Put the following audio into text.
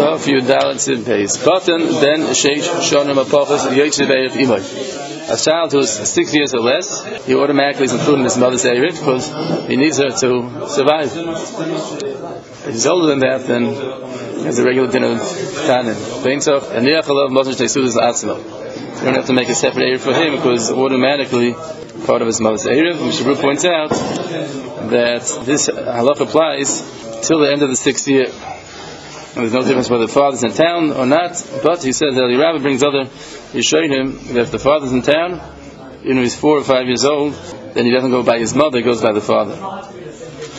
Well, if you balance in pace. Button, then Sheish Shonim Apochos Yoitziv Eirich Imoy. A child who's 6 years or less, he automatically is included in his mother's Eirich because he needs her to survive. If he's older than that, then he has a regular dinner of Tanin. And Niachalav Moshe Teisudas Atzmo. You don't have to make a separate Eirich for him because automatically part of his mother's Eirich. Mishabru points out that this halach applies till the end of the 6th year. And there's no difference whether the father's in town or not, but he says that the rabbi brings other Yishonim that if the father's in town, he's 4 or 5 years old, then he doesn't go by his mother, he goes by the father.